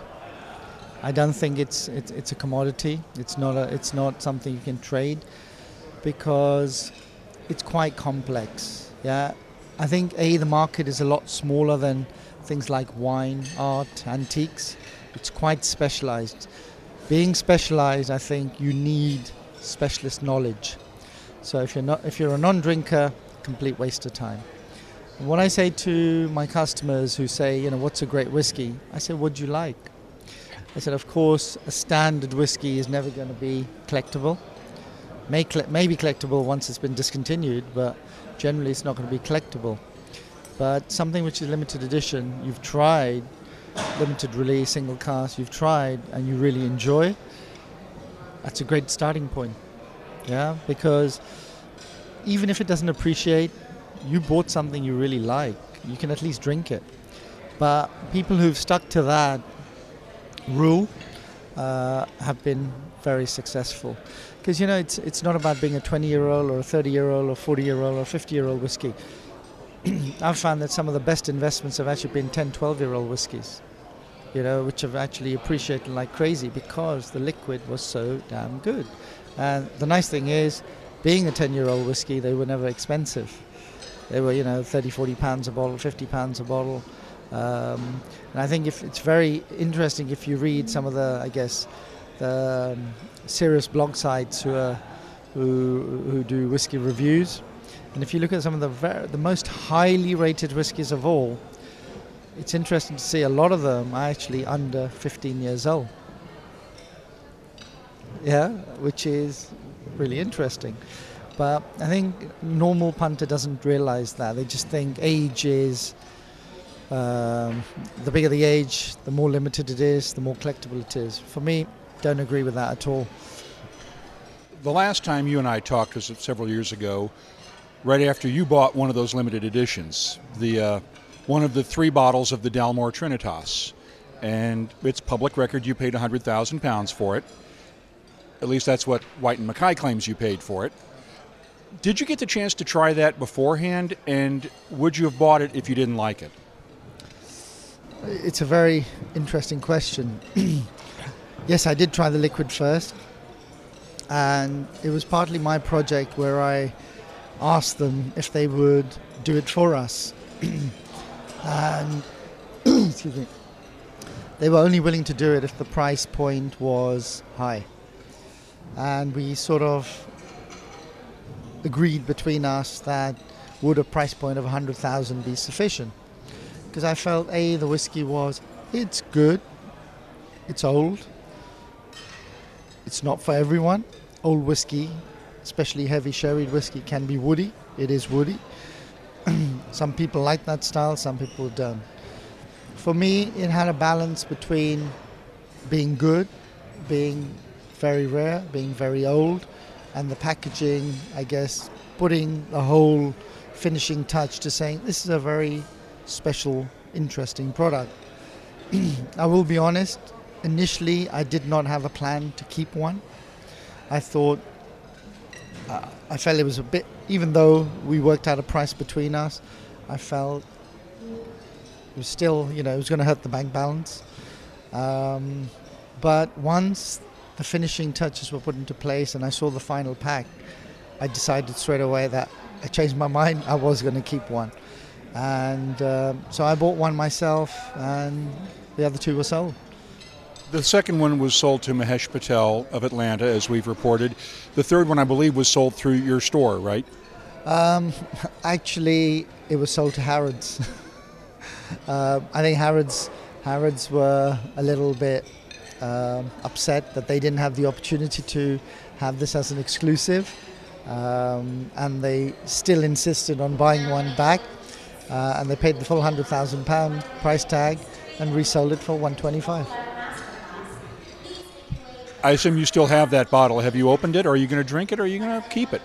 I don't think it's a commodity. It's not something you can trade, because it's quite complex. Yeah, I think the market is a lot smaller than things like wine, art, antiques. It's quite specialized. Being specialized, I think you need specialist knowledge. So if you're a non-drinker, complete waste of time. And what I say to my customers who say, what's a great whiskey? I say, what do you like? I said, of course, a standard whiskey is never going to be collectible. May be collectible once it's been discontinued, but generally it's not going to be collectible. But something which is limited edition, you've tried, limited release, single cask, you've tried and you really enjoy, that's a great starting point. Yeah, because even if it doesn't appreciate, you bought something you really like, you can at least drink it. But people who've stuck to that rule have been very successful, because it's not about being a 20-year-old or a 30-year-old or 40-year-old or 50-year-old whiskey. I've found that some of the best investments have actually been 10, 12-year-old whiskies. which I've actually appreciated like crazy because the liquid was so damn good. And the nice thing is, being a 10-year-old whiskey, they were never expensive. They were, 30, 40 pounds a bottle, 50 pounds a bottle. And I think it's very interesting if you read some of the, the serious blog sites who do whiskey reviews. And if you look at some of the most highly rated whiskies of all, it's interesting to see a lot of them are actually under 15 years old. Yeah, which is really interesting. But I think normal punter doesn't realize that. They just think age is, the bigger the age, the more limited it is, the more collectible it is. For me, don't agree with that at all. The last time you and I talked was several years ago, right after you bought one of those limited editions, one of the 3 bottles of the Dalmore Trinitas. And it's public record you paid £100,000 for it. At least that's what White & Mackay claims you paid for it. Did you get the chance to try that beforehand, and would you have bought it if you didn't like it? It's a very interesting question. Yes, I did try the liquid first, and it was partly my project where I asked them if they would do it for us. And excuse me, they were only willing to do it if the price point was high. And we sort of agreed between us that would a price point of 100,000 be sufficient? Because I felt, the whiskey it's good, it's old, it's not for everyone. Old whiskey, especially heavy sherried whiskey, can be woody. It is woody. Some people like that style, some people don't. For me, it had a balance between being good, being very rare, being very old, and the packaging, putting the whole finishing touch to saying this is a very special, interesting product. I will be honest, initially I did not have a plan to keep one. I thought, I felt it was a bit, even though we worked out a price between us, I felt it was still, it was going to hurt the bank balance. But once the finishing touches were put into place and I saw the final pack, I decided straight away that I changed my mind. I was going to keep one. And so I bought one myself, and the other 2 were sold. The second one was sold to Mahesh Patel of Atlanta, as we've reported. The third one, I believe, was sold through your store, right? Actually, it was sold to Harrods. I think Harrods were a little bit upset that they didn't have the opportunity to have this as an exclusive, and they still insisted on buying one back, and they paid the full £100,000 price tag and resold it for $125,000. I assume you still have that bottle. Have you opened it, or are you going to drink it, or are you going to keep it?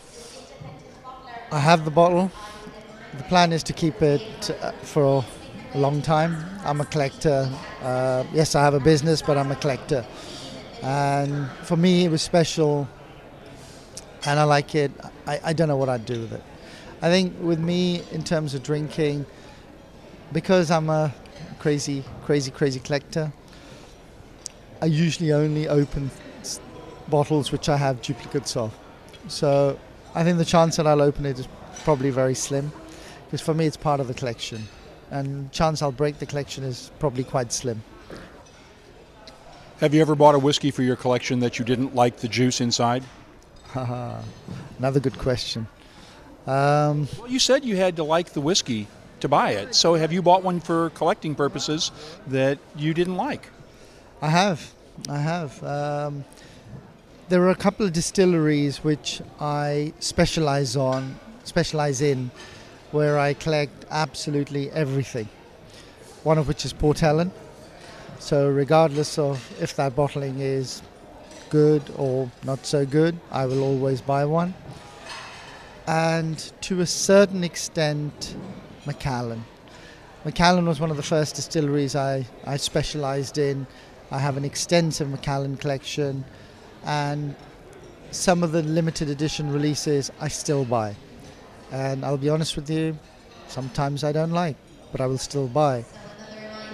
I have the bottle. The plan is to keep it for a long time. I'm a collector. Yes, I have a business, but I'm a collector. And for me, it was special, and I like it. I don't know what I'd do with it. I think with me, in terms of drinking, because I'm a crazy collector, I usually only open bottles which I have duplicates of. So I think the chance that I'll open it is probably very slim, because for me it's part of the collection, and chance I'll break the collection is probably quite slim. Have you ever bought a whiskey for your collection that you didn't like the juice inside? Another good question. Well, you said you had to like the whiskey to buy it, so have you bought one for collecting purposes that you didn't like? I have. There are a couple of distilleries which I specialize in, where I collect absolutely everything. One of which is Port Ellen. So regardless of if that bottling is good or not so good, I will always buy one. And to a certain extent, Macallan. Macallan was one of the first distilleries I specialized in. I have an extensive Macallan collection, and some of the limited edition releases I still buy. And I'll be honest with you, sometimes I don't like, but I will still buy.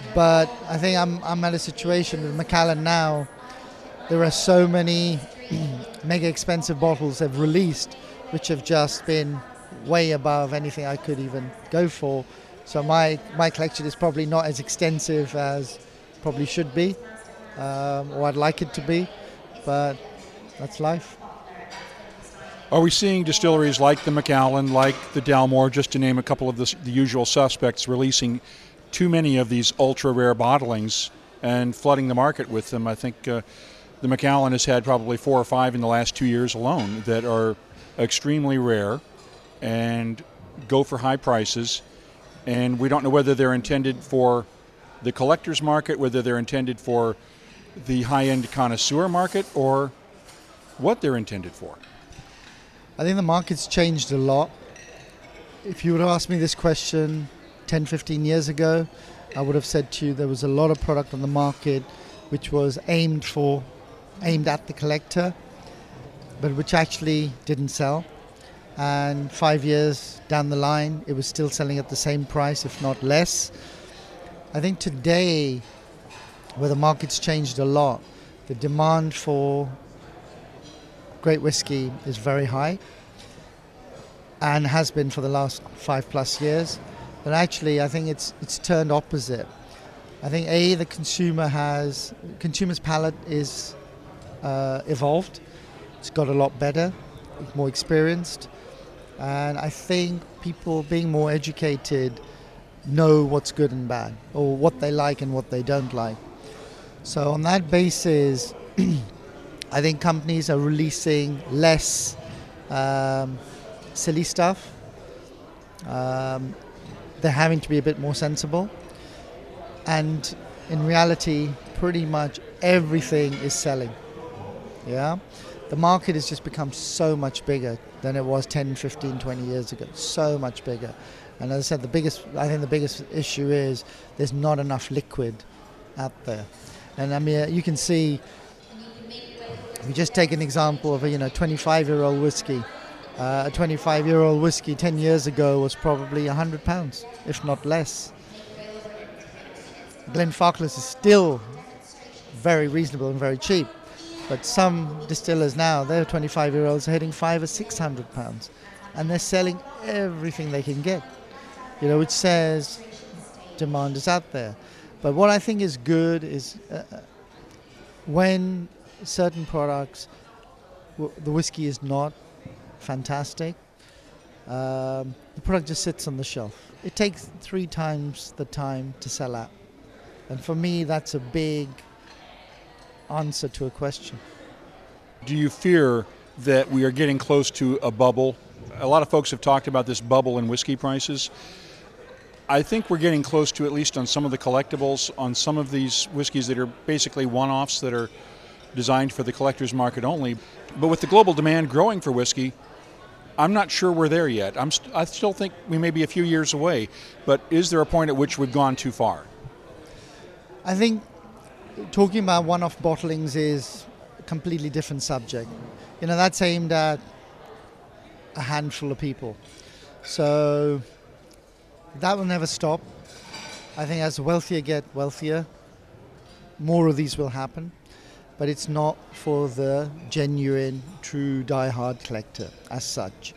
But I think I'm at a situation with Macallan now. There are so many mega expensive bottles they've released, which have just been way above anything I could even go for. So my collection is probably not as extensive as probably should be, or I'd like it to be, but that's life. Are we seeing distilleries like the Macallan, like the Dalmore, just to name a couple of the usual suspects, releasing too many of these ultra-rare bottlings and flooding the market with them? I think the Macallan has had probably 4 or 5 in the last 2 years alone that are extremely rare and go for high prices, and we don't know whether they're intended for the collector's market, whether they're intended for the high-end connoisseur market, or what they're intended for. I think the market's changed a lot. If you would have asked me this question 10, 15 years ago, I would have said to you there was a lot of product on the market which was aimed at the collector, but which actually didn't sell. And 5 years down the line, it was still selling at the same price, if not less. I think today, where the market's changed a lot, the demand for great whiskey is very high and has been for the last 5+ years. But actually, I think it's turned opposite. I think the consumer's palate is evolved. It's got a lot better, more experienced, and I think people being more educated know what's good and bad, or what they like and what they don't like. So on that basis, I think companies are releasing less silly stuff. They're having to be a bit more sensible. And in reality, pretty much everything is selling. Yeah? The market has just become so much bigger than it was 10, 15, 20 years ago. So much bigger. And as I said, I think the biggest issue is there's not enough liquid out there. And I mean, you can see, if you just take an example of a 25-year-old whiskey. A 25-year-old whiskey 10 years ago was probably £100, if not less. Glenfarclas is still very reasonable and very cheap, but some distillers now, their 25-year-olds are hitting £500 or £600, and they're selling everything they can get, which says demand is out there. But what I think is good is when certain products, the whiskey is not fantastic, the product just sits on the shelf. It takes 3 times the time to sell out. And for me, that's a big answer to a question. Do you fear that we are getting close to a bubble? A lot of folks have talked about this bubble in whiskey prices. I think we're getting close to, at least on some of the collectibles, on some of these whiskeys that are basically one-offs that are designed for the collector's market only. But with the global demand growing for whiskey, I'm not sure we're there yet. I still think we may be a few years away, but is there a point at which we've gone too far? I think talking about one-off bottlings is a completely different subject. That's aimed at a handful of people. So that will never stop. I think as the wealthier get wealthier, more of these will happen. But it's not for the genuine, true, die-hard collector as such.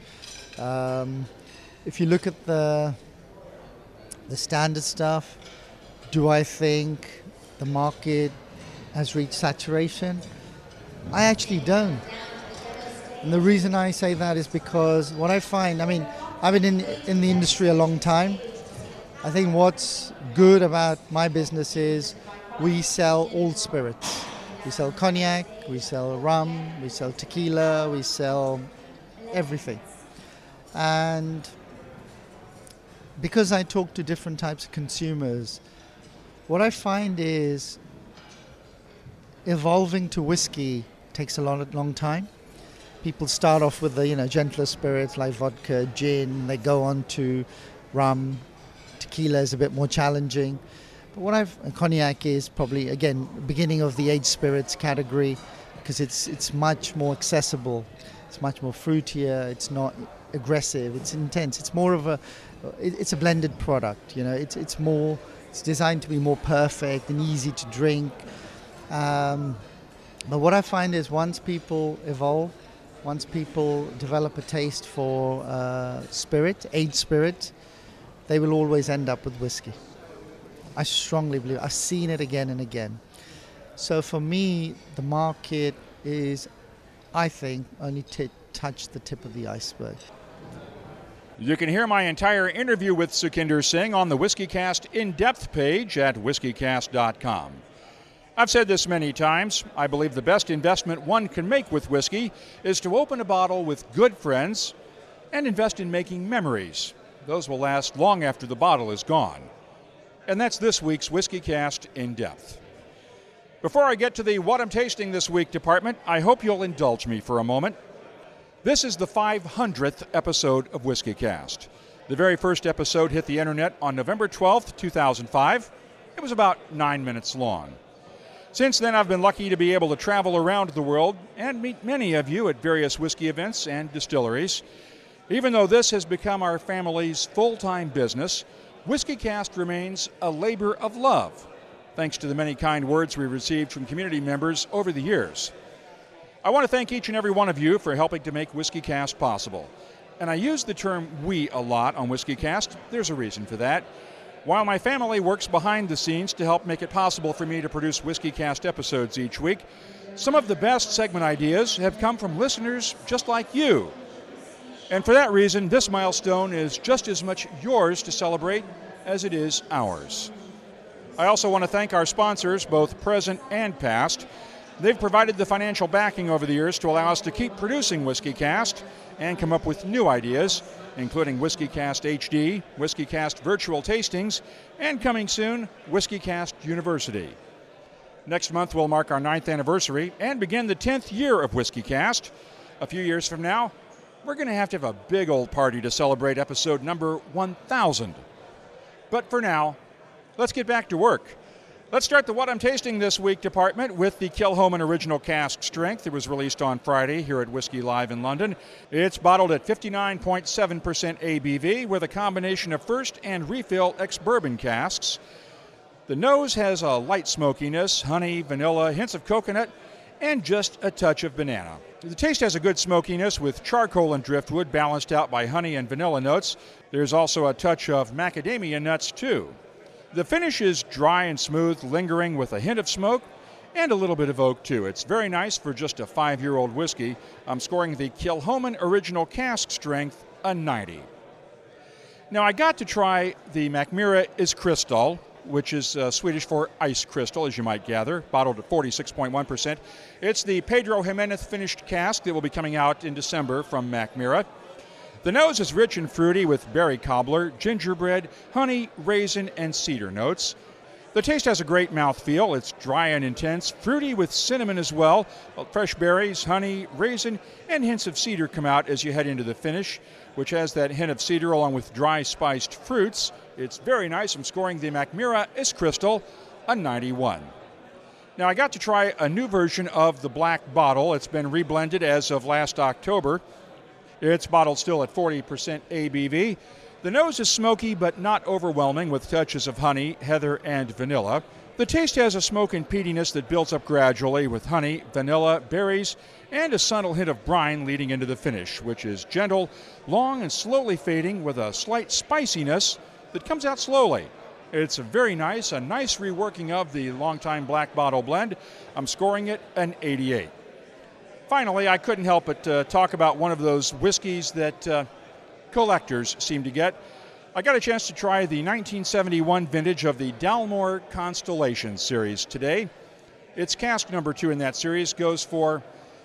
If you look at the standard stuff, do I think the market has reached saturation? I actually don't. And the reason I say that is because what I find, I've been in the industry a long time. I think what's good about my business is we sell all spirits. We sell cognac, we sell rum, we sell tequila, we sell everything. And because I talk to different types of consumers, what I find is evolving to whiskey takes a long time. People start off with the gentler spirits like vodka, gin, they go on to rum, tequila is a bit more challenging. But cognac is probably, again, beginning of the aged spirits category because it's much more accessible, it's much more fruitier, it's not aggressive, it's intense, it's more of it's a blended product, it's It's designed to be more perfect and easy to drink. But what I find is once people evolve, once people develop a taste for spirit, aged spirit, they will always end up with whiskey. I strongly believe. I've seen it again and again. So for me, the market is, I think, only touched the tip of the iceberg. You can hear my entire interview with Sukhinder Singh on the WhiskeyCast in-depth page at whiskycast.com. I've said this many times. I believe the best investment one can make with whiskey is to open a bottle with good friends and invest in making memories. Those will last long after the bottle is gone. And that's this week's WhiskeyCast in-depth. Before I get to the What I'm Tasting This Week department, I hope you'll indulge me for a moment. This is the 500th episode of WhiskeyCast. The very first episode hit the internet on November 12th, 2005. It was about 9 minutes long. Since then, I've been lucky to be able to travel around the world and meet many of you at various whiskey events and distilleries. Even though this has become our family's full-time business, WhiskeyCast remains a labor of love, thanks to the many kind words we've received from community members over the years. I want to thank each and every one of you for helping to make WhiskeyCast possible. And I use the term we a lot on WhiskeyCast. There's a reason for that. While my family works behind the scenes to help make it possible for me to produce WhiskeyCast episodes each week, some of the best segment ideas have come from listeners just like you. And for that reason, this milestone is just as much yours to celebrate as it is ours. I also want to thank our sponsors, both present and past. They've provided the financial backing over the years to allow us to keep producing WhiskeyCast and come up with new ideas, including WhiskeyCast HD, WhiskeyCast Virtual Tastings, and coming soon, WhiskeyCast University. Next month will mark our 9th anniversary and begin the 10th year of WhiskeyCast. A few years from now, we're going to have a big old party to celebrate episode number 1000. But for now, let's get back to work. Let's start the What I'm Tasting This Week department with the Kilchoman Original Cask Strength. It was released on Friday here at Whiskey Live in London. It's bottled at 59.7% ABV with a combination of first and refill ex-bourbon casks. The nose has a light smokiness, honey, vanilla, hints of coconut, and just a touch of banana. The taste has a good smokiness with charcoal and driftwood balanced out by honey and vanilla notes. There's also a touch of macadamia nuts too. The finish is dry and smooth, lingering with a hint of smoke and a little bit of oak too. It's very nice for just a 5-year-old whiskey. I'm scoring the Kilchoman Original Cask Strength a 90. Now I got to try the Mackmyra Iskrystal, which is Swedish for ice crystal, as you might gather, bottled at 46.1%. It's the Pedro Jimenez finished cask that will be coming out in December from Mackmyra. The nose is rich and fruity with berry cobbler, gingerbread, honey, raisin, and cedar notes. The taste has a great mouthfeel. It's dry and intense, fruity with cinnamon as well. Fresh berries, honey, raisin, and hints of cedar come out as you head into the finish, which has that hint of cedar along with dry spiced fruits. It's very nice. I'm scoring the Mackmyra Iskrystal a 91. Now I got to try a new version of the black bottle. It's been reblended as of last October. It's bottled still at 40% ABV. The nose is smoky but not overwhelming with touches of honey, heather, and vanilla. The taste has a smoke and peatiness that builds up gradually with honey, vanilla, berries, and a subtle hint of brine leading into the finish, which is gentle, long, and slowly fading with a slight spiciness that comes out slowly. It's a nice reworking of the longtime black bottle blend. I'm scoring it an 88. Finally, I couldn't help but talk about one of those whiskeys that collectors seem to get. I got a chance to try the 1971 vintage of the Dalmore Constellation series today. Its cask number 2 in that series goes for,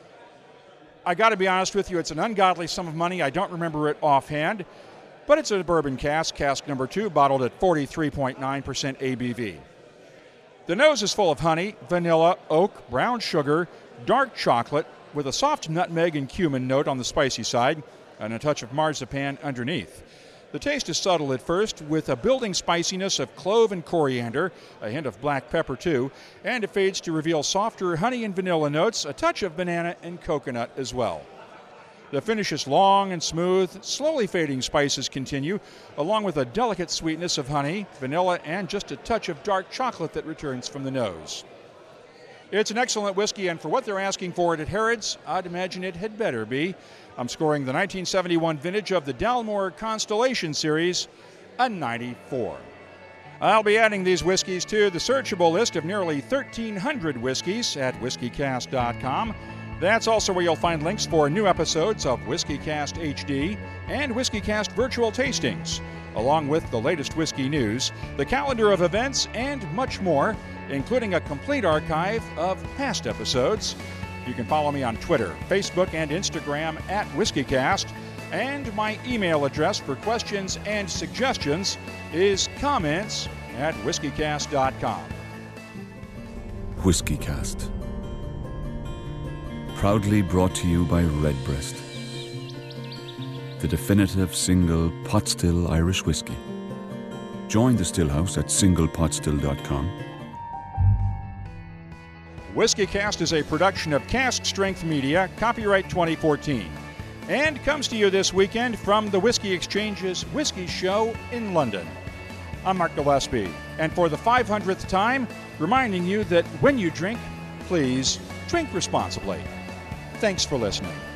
I got to be honest with you, it's an ungodly sum of money. I don't remember it offhand, but it's a bourbon cask number 2, bottled at 43.9% ABV. The nose is full of honey, vanilla, oak, brown sugar, dark chocolate, with a soft nutmeg and cumin note on the spicy side, and a touch of marzipan underneath. The taste is subtle at first, with a building spiciness of clove and coriander, a hint of black pepper too, and it fades to reveal softer honey and vanilla notes, a touch of banana and coconut as well. The finish is long and smooth. Slowly fading spices continue, along with a delicate sweetness of honey, vanilla, and just a touch of dark chocolate that returns from the nose. It's an excellent whiskey, and for what they're asking for it at Harrods, I'd imagine it had better be. I'm scoring the 1971 vintage of the Dalmore Constellation Series a 94. I'll be adding these whiskeys to the searchable list of nearly 1,300 whiskeys at whiskycast.com. That's also where you'll find links for new episodes of WhiskyCast HD and WhiskyCast virtual tastings, along with the latest whiskey news, the calendar of events, and much more, including a complete archive of past episodes. You can follow me on Twitter, Facebook, and Instagram at WhiskyCast, and my email address for questions and suggestions is comments@whiskycast.com. WhiskyCast. Proudly brought to you by Redbreast, the definitive single pot still Irish whiskey. Join the Stillhouse at singlepotstill.com. WhiskyCast is a production of Cask Strength Media, copyright 2014, and comes to you this weekend from the Whiskey Exchange's Whiskey Show in London. I'm Mark Gillespie, and for the 500th time, reminding you that when you drink, please drink responsibly. Thanks for listening.